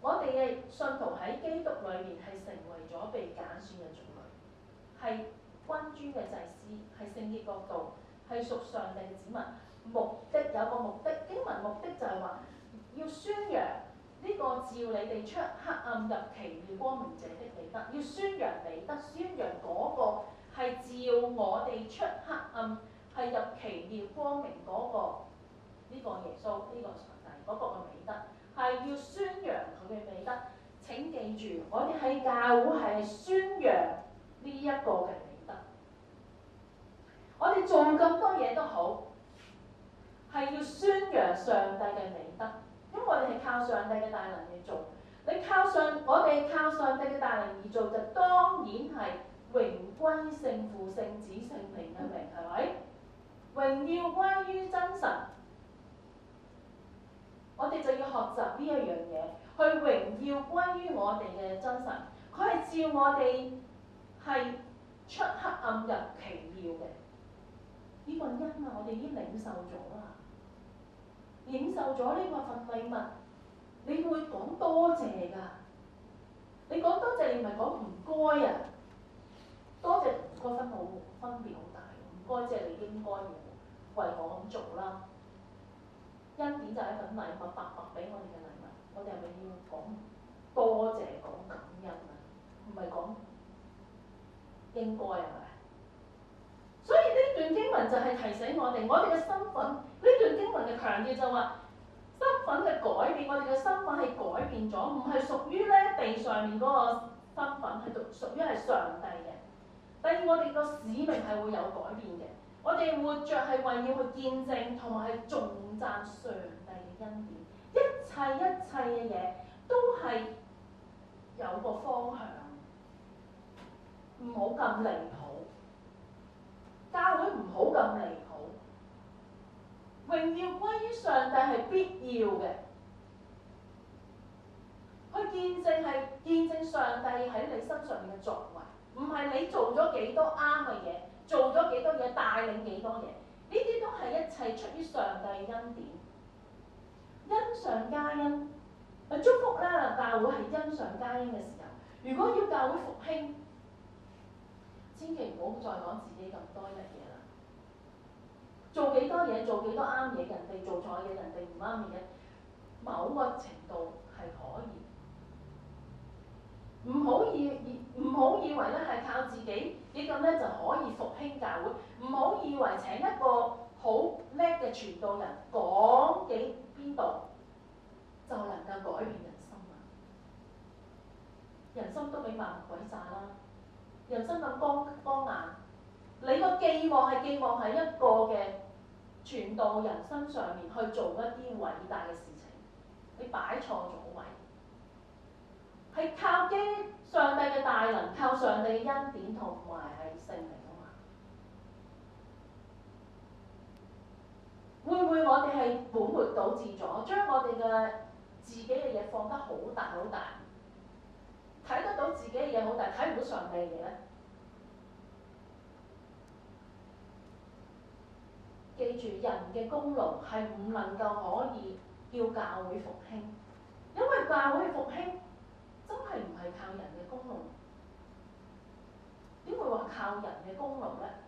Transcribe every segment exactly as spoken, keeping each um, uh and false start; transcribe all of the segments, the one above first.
我哋嘅信徒喺基督裏面係成為咗被揀選嘅族類，係君尊嘅祭司，係聖潔國度，係屬上帝嘅子民。目的有個目的，經文目的就係話要宣揚呢個召你哋出黑暗入奇妙光明者的美德，要宣揚美德，宣揚嗰個係召我哋出黑暗係入奇妙光明嗰個呢個耶穌呢個上帝嗰個嘅美德，係要宣揚佢嘅美德。請記住，我哋喺教會係宣揚呢一個嘅美德。我哋做咁多嘢都好，係要宣揚上帝嘅美德，因為我哋係靠上帝嘅大能去做。你靠上，我哋靠上帝嘅大能而做，就當然係榮歸聖父、聖子、聖靈嘅名，係咪？榮耀歸於真神。我哋就要學習呢一樣嘢，去榮耀歸於我哋嘅真神。佢係召我哋係出黑暗入奇妙嘅。呢個恩啊，我哋已經領受咗啦，領受咗呢個份禮物，你會講多謝㗎。你講多謝，你唔係講唔該啊。多謝同唔該分好分別好大。唔該即係你應該要為我咁做啦。恩典就係一份禮物，白白俾我哋嘅禮物。我哋係咪要講多謝、講感恩啊？唔係講應該係咪？所以呢段經文就係提醒我哋，我哋嘅身份。呢段經文嘅強調就話，身份嘅改變，我哋嘅身份係改變咗，唔係屬於咧地上面嗰個身份，係屬屬於係上帝嘅。第二，我哋個使命係會有改變嘅。我哋活着係為要去見證同埋係頌讚上帝嘅恩典。一切一切嘅嘢都係有個方向，唔好咁離譜。教會唔好咁離譜，榮耀歸於上帝係必要嘅。去見證係見證上帝喺你身上面嘅作為，唔係你做咗幾多啱嘅嘢，做咗幾多嘢，帶領幾多嘢，呢啲都係一切出於上帝恩典，恩上加恩。祝福啦，教會係恩上加恩嘅時候。如果要教會復興，千祈唔好再講自己咁多嘅嘢啦。做幾多嘢，做幾多啱嘢，人哋做錯嘢，人哋唔啱嘅嘢，某個程度係可以。唔好以唔好以為咧係靠自己幾咁咧就可以復興教會。唔好以為請一個好叻嘅傳道人講幾邊度就能夠改變人心啊！人心都俾萬鬼炸啦，人心咁光光硬。你個寄望係寄望喺一個嘅傳道人身上面去做一啲偉大嘅事情，你擺錯咗位。係靠基上帝嘅大能，靠上帝嘅恩典同埋係聖靈啊嘛。會唔會我哋係本末倒置咗，將我哋嘅自己嘅嘢放得好大好大，睇得到自己嘅嘢好大，睇唔到上帝嘅嘢咧？記住，人嘅功勞係唔能夠可以叫教會復興，因為教會復興真係唔係靠人嘅功勞。點會話靠人嘅功勞咧？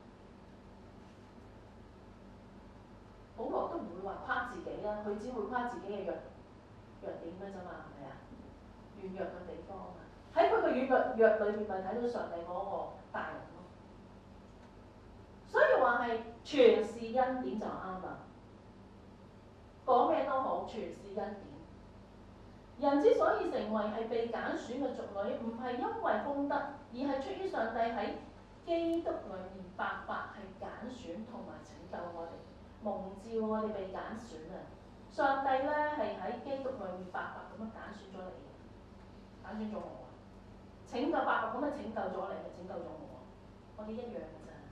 保羅都唔會話誇自己啦，佢只會誇自己嘅弱弱點嘅啫嘛，係咪啊？軟弱嘅地方啊，喺佢嘅軟弱弱裏面，咪睇到上帝嗰個大能咯。所以話係全是恩典就啱啦。講咩都好，全是恩典。人之所以成為係被揀選嘅族類，唔係因為功德，而係出於上帝喺基督裏面白白係揀選同埋拯救我哋，蒙召我哋被揀選啊！上帝咧係喺基督裏面白白咁樣揀選咗你，揀選咗我啊！拯救白白咁樣拯救咗你，拯救咗我，我哋一樣嘅咋。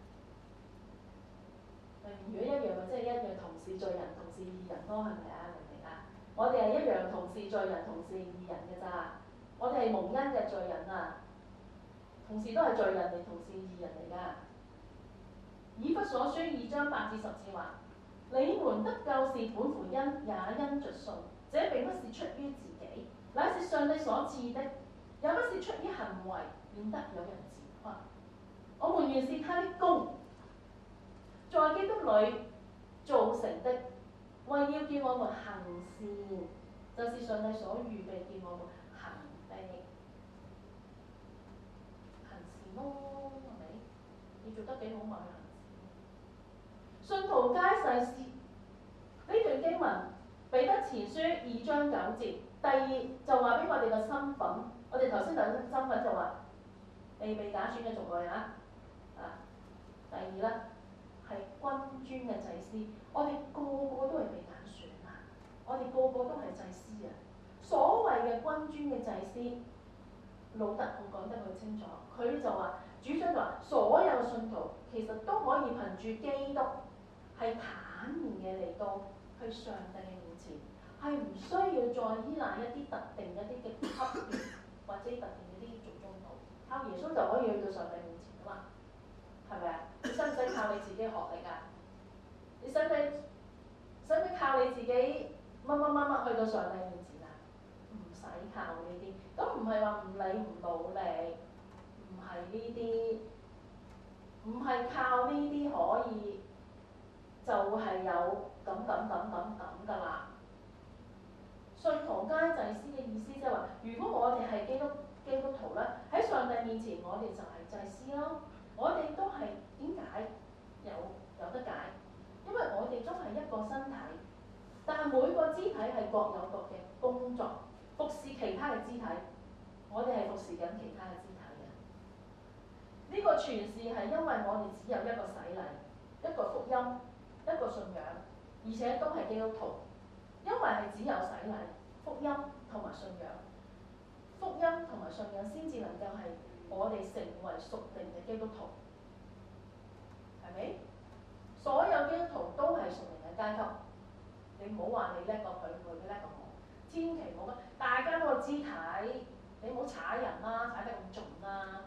如果一樣嘅，即係一樣同是罪人，同是義人咯，係咪啊？明唔明啊？我哋係一樣同是罪人，同是義人嘅咋。我哋係蒙恩嘅罪人啊，同時都係罪人嚟，同是義人嚟㗎。以弗所書二章八至十節話：你們得救是本乎恩，也因着信。這並不是出於自己， 乃是上帝所賜的，也不是出於行為，免得有人自誇。我們原是他的工，在基督裏造成的，為要叫我們行善，就是上帝所預備叫我們行的。行善咯，係咪？你做得幾好咪去行善。信徒皆祭司，呢段經文彼得前書二章九節，第二就話俾我哋個身份。我哋頭先講身份就話未被揀選嘅族類嚇。啊，第二咧係君尊嘅祭司，我哋個個都係被揀選啊！我哋個個都係祭司啊！所謂嘅君尊嘅祭司，老特我講得好清楚，佢就話主張就話所有信徒其實都可以憑住基督係坦然嘅嚟到去上帝嘅面前，係唔需要再依賴一啲特定一啲嘅級別或者特定一啲做宗徒，靠耶穌就可以去到上帝面前噶嘛？係咪啊？你使唔使靠你自己學歷啊？你使唔使使唔使靠你自己乜乜乜乜去到上帝面前啊？唔使靠呢啲，咁唔係話唔理唔努力，唔係呢啲，唔係靠呢啲可以就係有咁咁咁咁咁噶啦。信徒皆祭司嘅意思即係話，如果我哋係基督基督徒咧，喺上帝面前我哋就係祭司咯。我哋都係點解有有得解？因為我哋都係一個身體，但係每個肢體係各有各嘅工作，服侍其他嘅肢體。我哋係服侍緊其他嘅肢體嘅。呢、這個傳事係因為我哋只有一個洗禮、一個福音、一個信仰，而且都係基督徒。因為係只有洗禮、福音同埋信仰，福音同埋信仰先至能夠係我哋成為屬靈嘅基督徒，係咪？所有基督徒都係屬靈嘅階級，你唔好話你叻過佢，佢叻過我，千祈唔好。大家都個肢體，你唔好踩人啦，踩得咁重啦。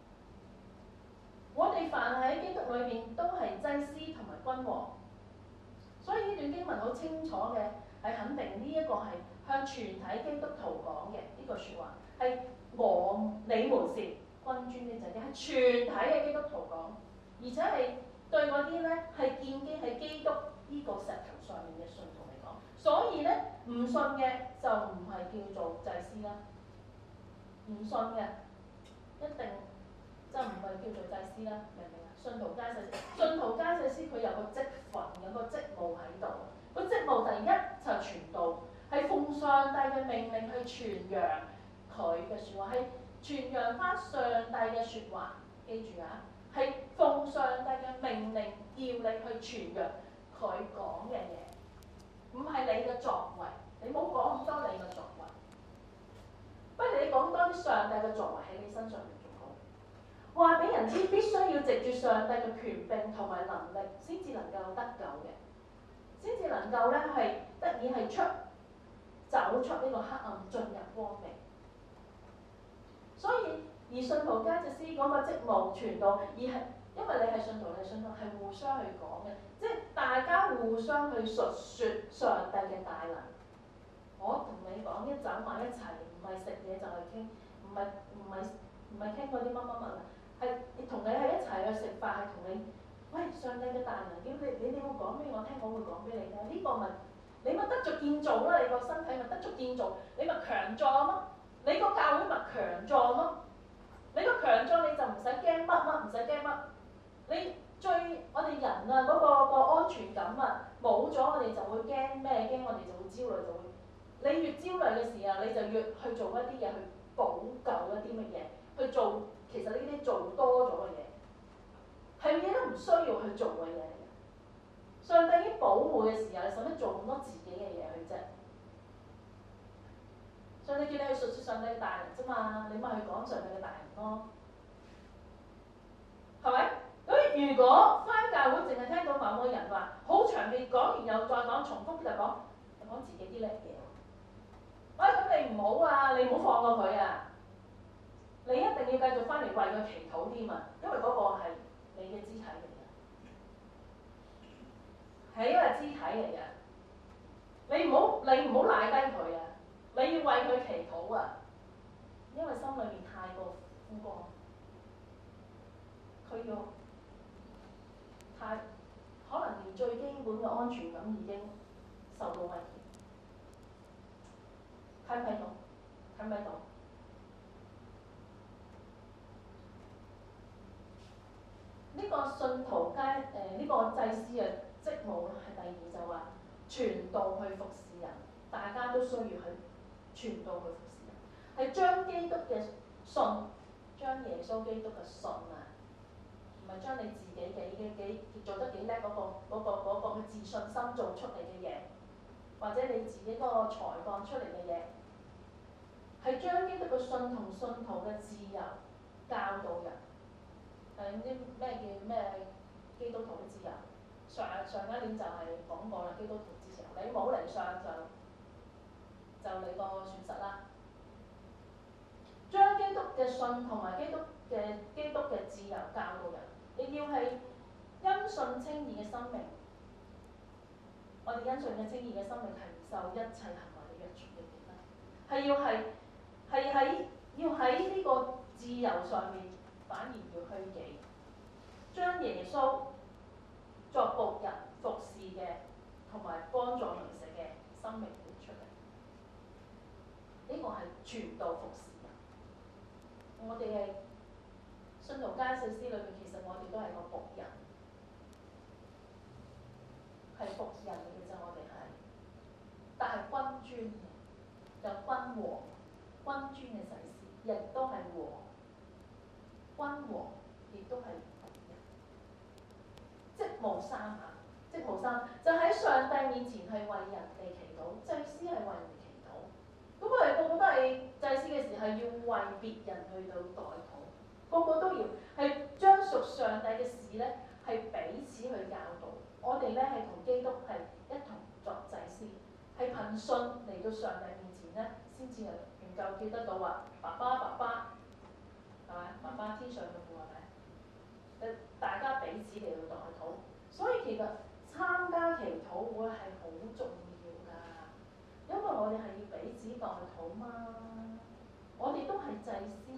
我哋凡喺基督裏邊都係祭司同埋君王，所以呢段經文好清楚嘅。係肯定呢一個係向全體基督徒講嘅呢句説話，係我你們是君尊嘅祭司，係全體嘅基督徒講，而且係對嗰啲咧係建基喺基督呢個石頭上面嘅信徒嚟講，所以咧唔信嘅就唔係叫做祭司啦，唔信嘅一定就唔係叫做祭司啦，明唔明啊？信徒皆祭司，信徒皆祭司佢有個職份，有個職務喺度。個職務第一就係傳道，係奉上帝嘅命令去傳揚佢嘅説話，係傳揚翻上帝嘅説話。記住啊，係奉上帝嘅命令叫你去傳揚佢講嘅嘢，唔係你嘅作為。你冇講咁多你嘅作為，不如你講多啲上帝嘅作為喺你身上面仲好。話俾人知，必須要藉住上帝嘅權柄同埋能力，先至能夠得救嘅。先至能夠咧係得以係出走出呢個黑暗，進入光明。所以而信徒皆祭司嗰個職務傳道，而係因為你係信徒，你係信徒係互相去講嘅，即係大家互相去述説上帝嘅大能。我同你講一走埋一齊，唔係食嘢就係傾，唔係唔係唔係傾嗰啲乜乜乜啊，係同你喺一齊去食飯，係同你。喂，上帝嘅大能，點你你你會講俾我聽，我會講俾你聽。呢、這個咪你咪得着建造啦，你個身體咪得着建造，你咪強壯咯。你個教會咪強壯咯。你個強壯你就唔使驚乜乜，唔使驚乜。你最我哋人啊嗰、那個、那個安全感啊冇咗，我哋就會驚咩？驚我哋就會焦慮，就會你越焦慮嘅時候，你就越去做一啲嘢去補救一啲乜嘢，去做其實呢啲做多咗嘅嘢。係嘢都唔需要去做嘅嘢嚟嘅，上帝已經保護嘅時候，你使乜做咁多自己嘅嘢去啫？上帝叫你去述説上帝嘅大能啫嘛，你咪去講上帝嘅大能咯，係咪？咁如果返教會淨係聽到某個人話好長嘅講完又再講，重複就講，就講自己啲叻嘢。喂，咁你唔好啊，你唔好放過佢啊！你一定要繼續返嚟為佢祈禱添啊，因為嗰個係你嘅肢體嚟嘅，係一個肢體嚟嘅。你唔好你唔好賴低佢啊！ 你要為佢祈禱啊，因為心裏面太過枯乾，佢要太可能連最基本嘅安全感已經受到威脅。睇唔睇到？睇唔睇到？呢、這個信徒皆誒呢個祭司嘅職務係第二，就話傳道去服侍人，大家都需要去傳道去服侍人，係將基督嘅信，將耶穌基督嘅信啊，唔係將你自己幾幾幾做得幾叻嗰個嗰、嗰個嗰、嗰個自信心做出嚟嘅嘢，或者你自己嗰個才幹出嚟嘅嘢，係將基督嘅信同信徒嘅自由教導人。誒啲咩叫咩基督徒嘅自由？上上一年就係講過啦，基督徒自由，你冇嚟上就就你個損失啦。將基督嘅信同埋基督嘅基督嘅自由教導人，你要係因信稱義嘅生命。我哋因信嘅稱義嘅生命係唔受一切行為嘅約束嘅，記得係要係係喺要喺呢個自由上面，反而要虛己。將耶穌作僕人服侍嘅，同埋幫助鄰舍嘅生命活出嚟，呢、這個係傳道服侍人。我哋係信徒皆祭司裏面，其實我哋都係個僕人，係服人嚟嘅啫。我哋係，但係君尊嘅，有君王，君尊嘅祭司，亦都係王，君王亦都係。職務三啊，職務三就喺上帝面前係為人哋祈禱，祭司係為人哋祈禱。咁我哋個個都係祭司嘅時候，要為別人去到代禱，個個都要係將屬上帝嘅事咧，係彼此去教導。我哋咧係同基督係一同作祭司，係憑信嚟到上帝面前咧，先至係能夠叫得到話爸爸爸爸，係咪？爸爸天上嘅父係咪？大家彼此嚟到代禱，所以其實參加祈禱會係好重要㗎，因為我哋係要彼此代禱嘛。我哋都係祭司，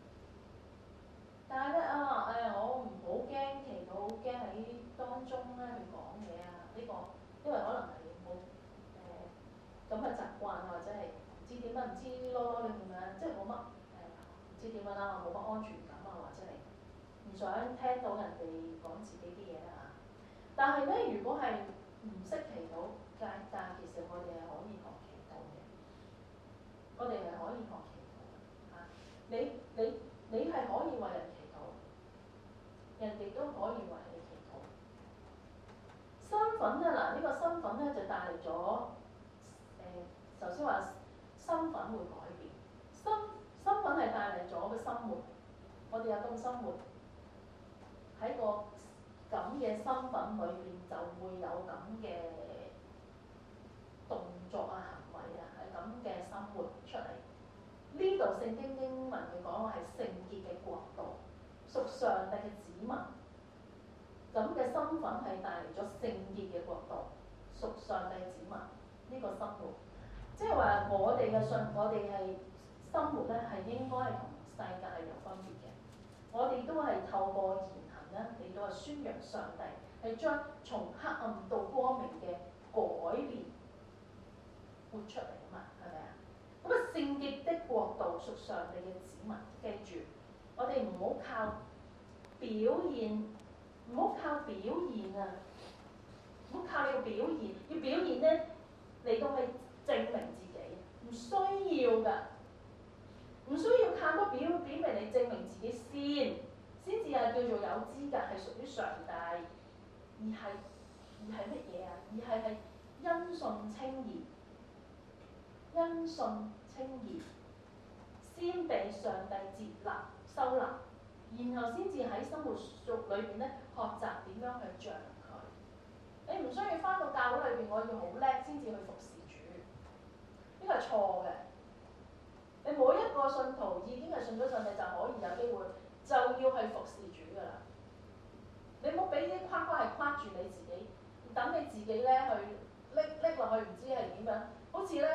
但係咧啊誒，我唔好驚祈禱，好驚喺當中咧去講嘢啊！呢、這個因為可能係冇誒咁嘅習慣，或者係唔知點樣，唔知囉囉攣咁樣，即係冇乜誒唔知點樣啦，冇乜安全感啊，或者係。唔想聽到人哋講自己啲嘢啦，但係咧，如果係唔識祈禱，但但其實我哋係可以學祈禱嘅，我哋係可以學祈禱嘅嚇。你你你係可以為人祈禱，人哋都可以為你祈禱。身份咧嗱，呢、這個身份咧就帶嚟咗誒，頭先話身份會改變，身身份係帶嚟咗個生活，我哋有咁生活。喺個咁嘅身份裏邊，就會有咁嘅動作啊、行為啊，係咁嘅生活出嚟。呢度聖經經文佢講話係聖潔嘅國度，屬上帝嘅子民。咁嘅身份係帶嚟咗聖潔嘅國度，屬上帝嘅子民。呢、這個生活，即係話我哋嘅信，我哋係生活咧，係應該係同世界係有分別嘅。我哋都係透過嚟到係宣揚上帝，係將從黑暗到光明嘅改變活出嚟啊嘛，係咪啊？咁啊，聖潔的國度屬上帝嘅子民，記住，我哋唔好靠表現，唔好靠表現啊，唔好靠你個表現，要表現咧嚟到係證明自己，唔需要㗎，唔需要靠多表表明你證明自己先。先至係叫做有資格係屬於上帝，而係而係乜嘢啊？而係係因信稱義，因信稱義，先被上帝接納收納，然後先至喺生活俗裏邊咧學習點樣去像佢。你唔需要返到教會裏邊，我要好叻先至去服侍主，呢個係錯嘅。你每一個信徒已經係信咗上帝，就可以有機會。就要去服侍主㗎啦！你唔好俾啲框框係框住你自己，等你自己咧去拎拎落去，唔知係點樣。好似咧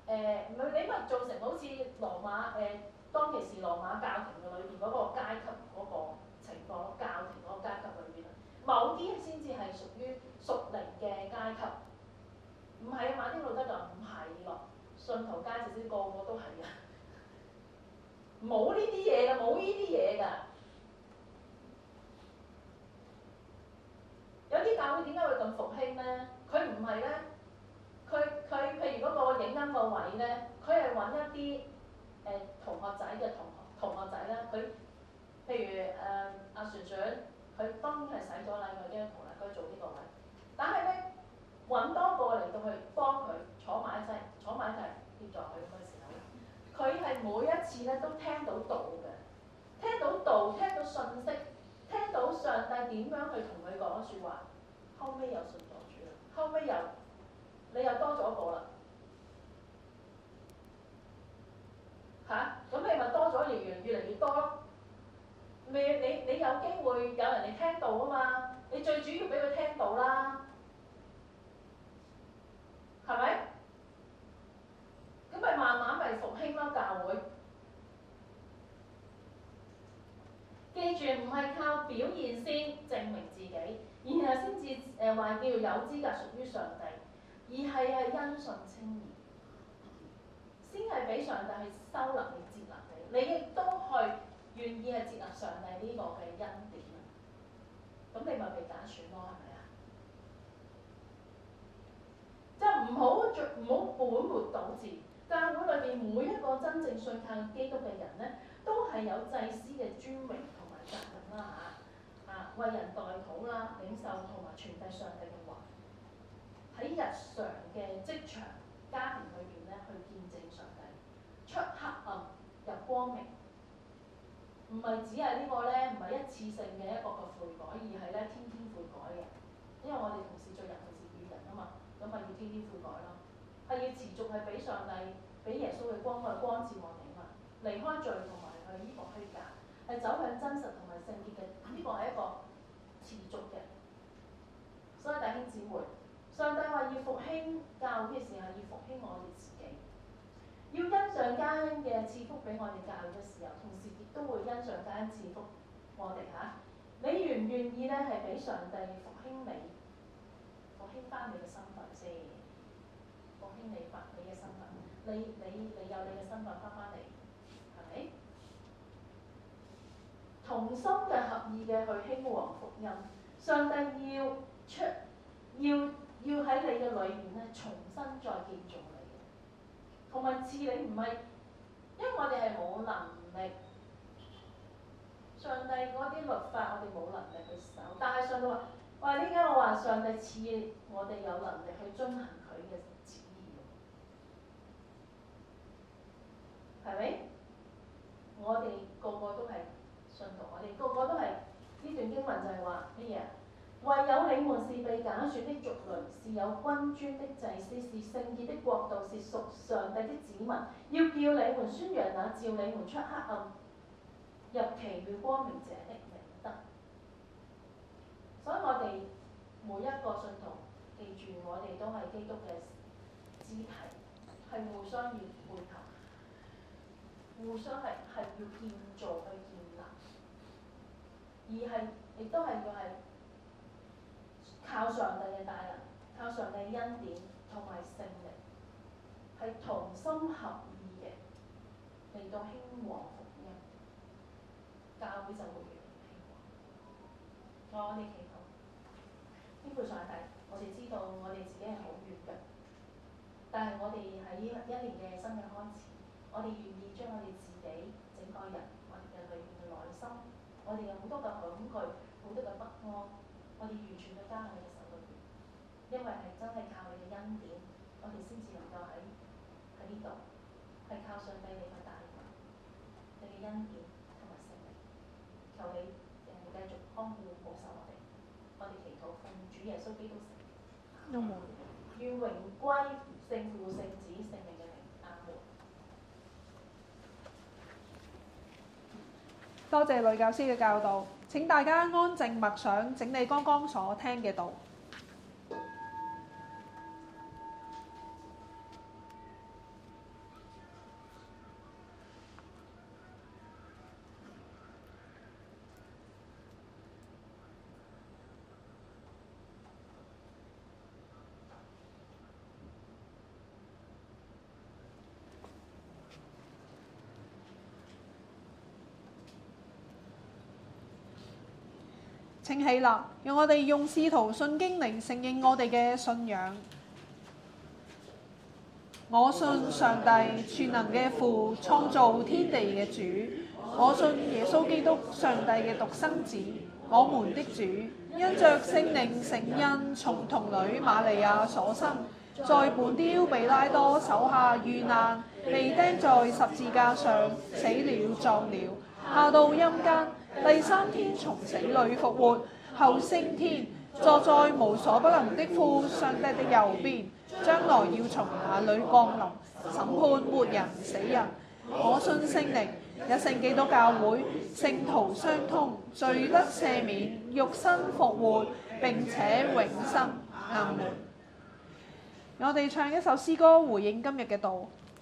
誒，唔係你咪造成好似羅馬誒、呃、當其時羅馬教廷嘅裏邊嗰個階級嗰個情況，教廷嗰個階級裏邊，某啲先至係屬於屬靈嘅階級。唔係啊，馬丁路德就唔係咯，信徒階級先個個都係啊，冇呢啲嘢㗎，冇呢啲嘢㗎。有啲教會點解會咁復興咧？佢唔係咧，佢佢譬如嗰個影音個位咧，佢係揾一啲誒、呃、同學仔嘅同學同學仔啦。佢譬如誒阿璇璇，佢當然係洗咗禮佢基督徒啦，佢做呢個位。但係咧揾多個嚟到去幫佢坐埋一齊，坐埋一齊協助佢嗰時候，佢係每一次咧都聽到道嘅，聽到道，聽到信息。聽到上帝點樣去同佢講説話，後尾又信咗主啦，後尾又你又多咗個啦，嚇咁你咪多咗，越嚟越嚟越多咯。你你你有機會有人哋聽到啊嘛，你最主要俾佢聽到啦，係咪？咁咪慢慢咪復興咯教會。記住唔係靠表現先證明自己，然後先至誒話叫做有資格屬於上帝，而係係因信稱義，先係俾上帝去收納你、接納你，你亦都去願意係接納上帝呢個嘅恩典啊！咁你咪被揀選咯，係咪啊？即係唔好唔好本末倒置。教會裏邊每一個真正信靠基督嘅人咧，都係有祭司嘅尊榮同埋責任啦嚇，啊為人代禱啦、領受同埋傳遞上帝嘅話，喺日常嘅職場、家庭裏邊咧去見證上帝，出黑暗入光明，唔係只係呢個咧，唔係一次性嘅一個嘅悔改，而係咧天天悔改嘅，因為我哋同時做人，同時與人啊嘛，咁咪要天天悔改咯。係要持續係俾上帝、俾耶穌嘅光去光照我哋嘛，離開罪同埋去呢個虛假，係走向真實同埋聖潔嘅，呢、這個係一個持續嘅。所以弟兄姊妹，上帝話要復興教會嘅時候，要復興我哋自己，要因上加恩嘅賜福俾我哋教會嘅時候，同時亦都會因上加恩賜福我哋嚇、啊。你願唔願意咧？係俾上帝復興你，復興翻你嘅身份先。復興你發你嘅身份，你你你有你嘅身份翻返嚟，係咪？同心嘅合意嘅去興旺福音，上帝要出要要喺你嘅裏面咧重新再建造你嘅，同埋賜你唔係，因為我哋係冇能力，上帝嗰啲律法我哋冇能力去守，但係上帝話：喂，點解我話上帝賜我哋有能力去遵行佢嘅旨意？係咪？我哋個個都係信徒，我哋個個都係呢段經文就係話乜嘢？唯有你們是被揀選的族類，是有君尊的祭司，是聖潔的國度，是屬上帝的子民。要叫你們宣揚那召你們出黑暗入奇妙光明者的美德。所以我哋每一個信徒記住，我哋都係基督嘅肢體，係互相要配合。互相係係要建造去建立，而係亦都係要係靠上帝嘅帶領，靠上帝嘅恩典同埋聖靈，係同心合意嘅嚟到興旺福音，教會就會越嚟越興旺。我哋祈禱，天父上帝，我哋知道我哋自己係好軟嘅，但係我哋喺一年嘅新嘅開始。我哋願意將我哋自己整個人，我哋嘅裏面嘅內心，我哋有好多嘅恐懼，好多嘅不安，我哋完全去交喺你嘅手裏邊，因為係真係靠你嘅恩典，我哋先至能夠喺喺呢度，係靠上帝你嘅帶領，你嘅恩典同埋聖靈，求你誒繼續看顧保守我哋，我哋祈禱奉主耶穌基督聖名，願榮歸聖父、聖子、聖靈嘅名，阿門。 多謝呂教師嘅教導，請大家安靜默想，整理剛剛所聽嘅道。 請起立，讓我哋用使徒信經嚟承認我哋嘅信仰。我信上帝全能嘅父，創造天地嘅主。我信耶穌基督，上帝嘅獨生子，我們的主，因着聖靈成印，從童女瑪利亞所生，在本丟彼拉多手下遇難，被釘在十字架上，死了葬了，下到陰間，第三天從死裏復活，後升天，坐在無所不能的父上帝的右邊，將來要從那裏降臨，審判活人死人。我信聖靈，一聖基督教會，聖徒相通，罪得赦免，肉身復活，並且永生。阿門。我哋唱一首詩歌回應今日嘅道。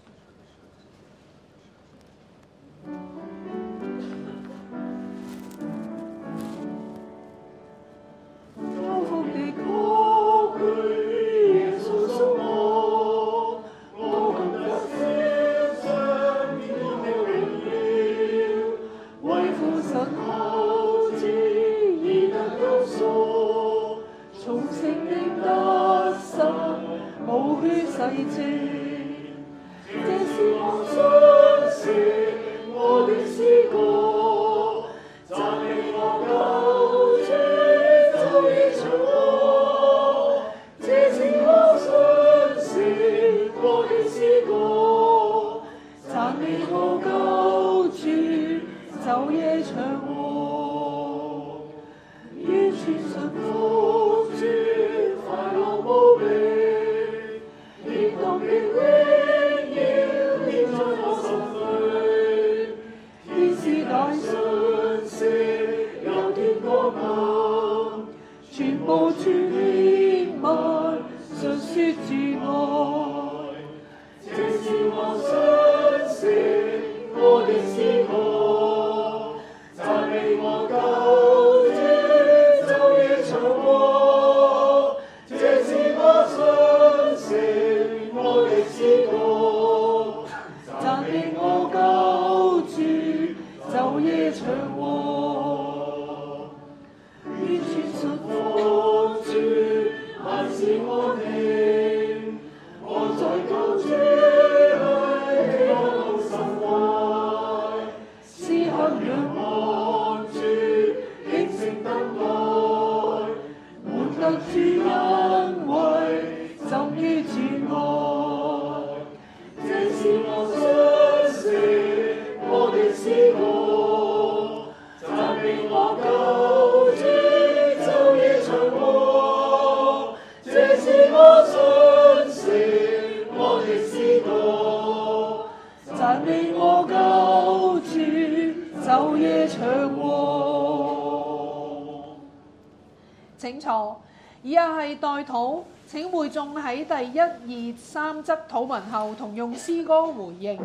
請坐。以下係代禱，請會眾喺第一、二、三則禱文後同用詩歌回應。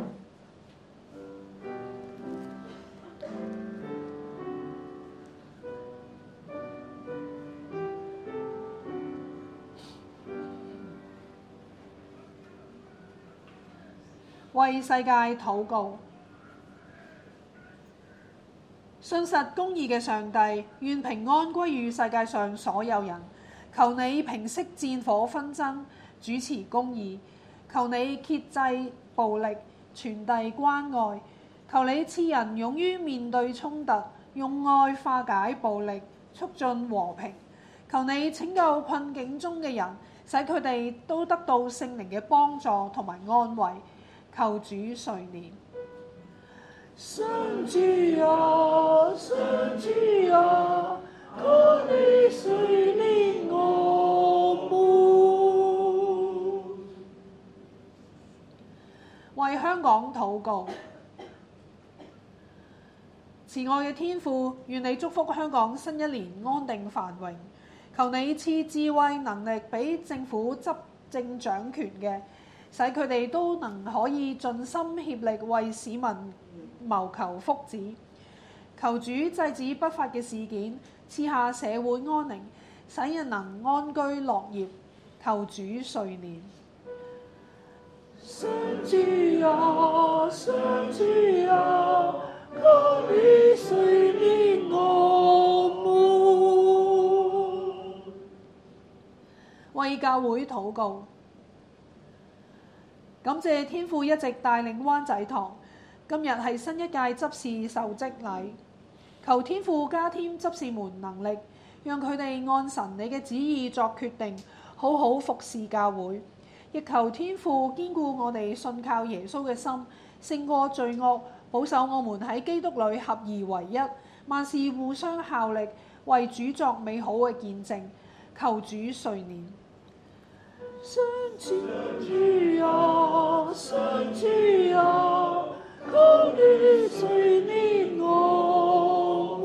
為世界禱告。信實公義嘅上帝，願平安歸於世界上所有人。求你平息戰火紛爭，主持公義。求你遏制暴力，傳遞關愛。求你賜人勇於面對衝突，用愛化解暴力，促進和平。求你拯救困境中嘅人，使佢哋都得到聖靈嘅幫助同埋安慰。求主垂憐。上主啊，上主啊，求你垂憐我們。為香港禱告。慈愛嘅天父，願你祝福香港新一年安定繁榮。求你賜智慧能力俾政府執政掌權嘅，使佢哋都能可以盡心協力為市民謀求福祉。求主制止不法嘅事件，賜下社會安寧，使人能安居樂業。求主垂憐。上主啊，上主啊，求你垂憐我們。 教會禱告。感謝天父一直帶領灣仔堂，今日係新一屆執事受職禮，求天父加添執事們能力，讓佢哋按神你嘅旨意作決定，好好服侍教會。亦求天父堅固我哋信靠耶穌嘅心，勝過罪惡，保守我們喺基督裏合而為一，萬事互相效力，為主作美好嘅見證。求主垂憐。上主啊，上主啊，求你垂憐我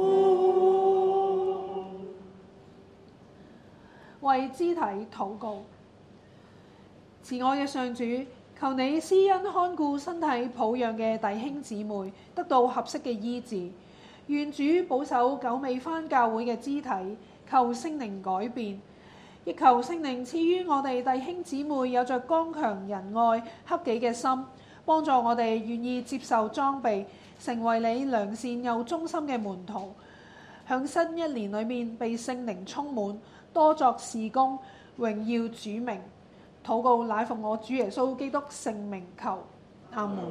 們。為肢體禱告。慈愛嘅上主，求你施恩看顧身體抱恙嘅弟兄姊妹，得到合適嘅醫治。願主保守久未返教會嘅肢體，求聖靈改變，亦求聖靈賜予我哋弟兄姊妹有着剛強仁愛克己嘅心，幫助我哋願意接受裝備，成為你良善又忠心嘅門徒，響新一年裏面被聖靈充滿，多作事工，榮耀主名。禱告乃奉我主耶穌基督聖名求，阿門。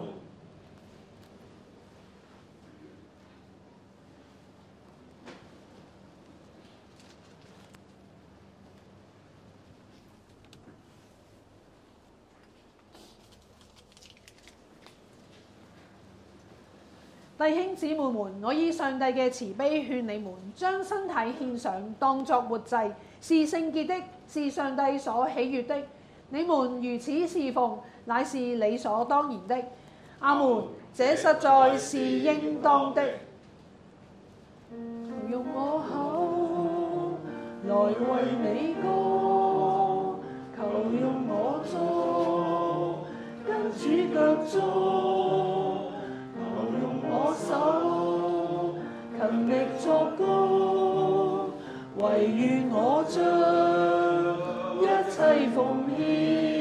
弟兄姊妹們，我以上帝嘅慈悲勸你們，將身體獻上，當作活祭，是聖潔的，是上帝所喜悅的。你們如此侍奉，乃是理所當然的。阿門。這實在是應當的。求用我口來為你歌，求用我足跟主腳蹤，求用我手勤力作工，唯願我將一切奉獻，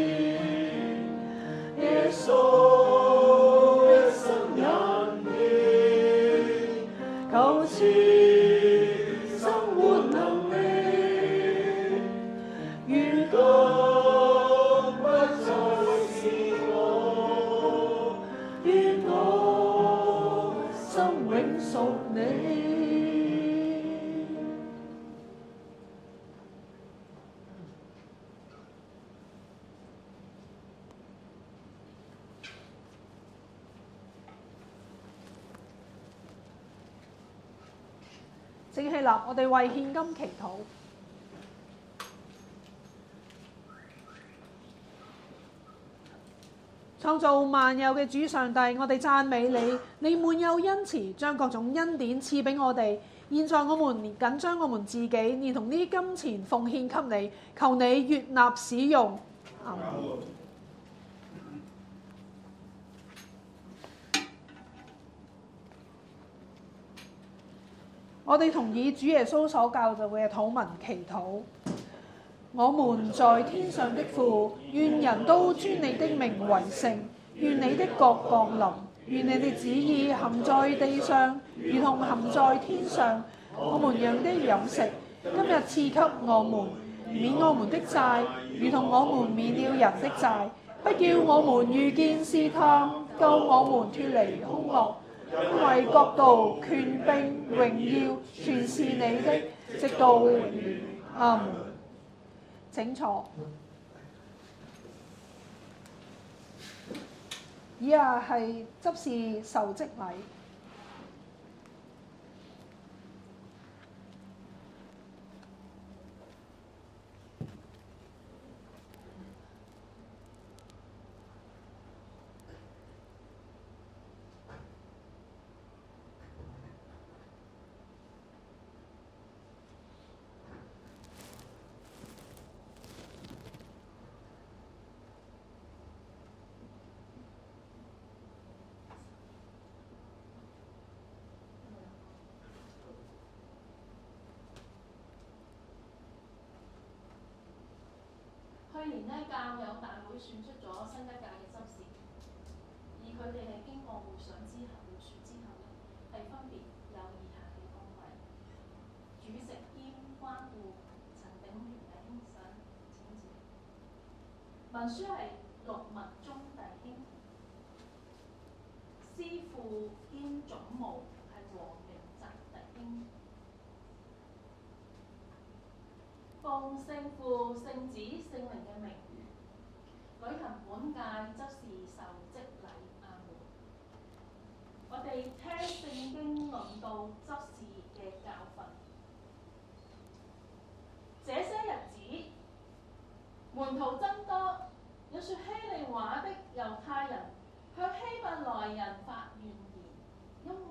耶穌一生引獻，求賜生活能力，如今不再是我，願我心永屬你。請起立，我哋為獻金祈禱。創造萬有嘅主上帝，我哋讚美你，你滿有恩慈，將各種恩典賜俾我哋。現在我們緊將我們自己連同呢金錢奉獻給你，求你悅納使用。阿們。我哋同意主耶穌所教導嘅禱文祈禱。我們在天上的父，願人都尊你的名為聖，願你的國降臨，願你的旨意行在地上，如同行在天上。我們養的飲食，今日賜給我們，免我們的債，如同我們免了人的債，不叫我們遇見試探，救我們脫離兇惡。因為國度、權柄、榮耀，全是你的，直到永遠。阿門。請坐。以下係執事受職禮。去年呢，教友大會選出咗新一屆嘅執事，而佢哋係經過會想之後、會選之後呢，係分別有以下嘅崗位：主席兼關顧陳炳元弟兄上，請住； 文書係六物中弟兄，師父兼總務係和明澤弟兄。奉聖父、聖子、聖靈嘅名，舉行本屆執事受職禮。阿門。我哋聽聖經論道執事嘅教訓。這些日子，門徒增多，有說希利話的猶太人向希伯來人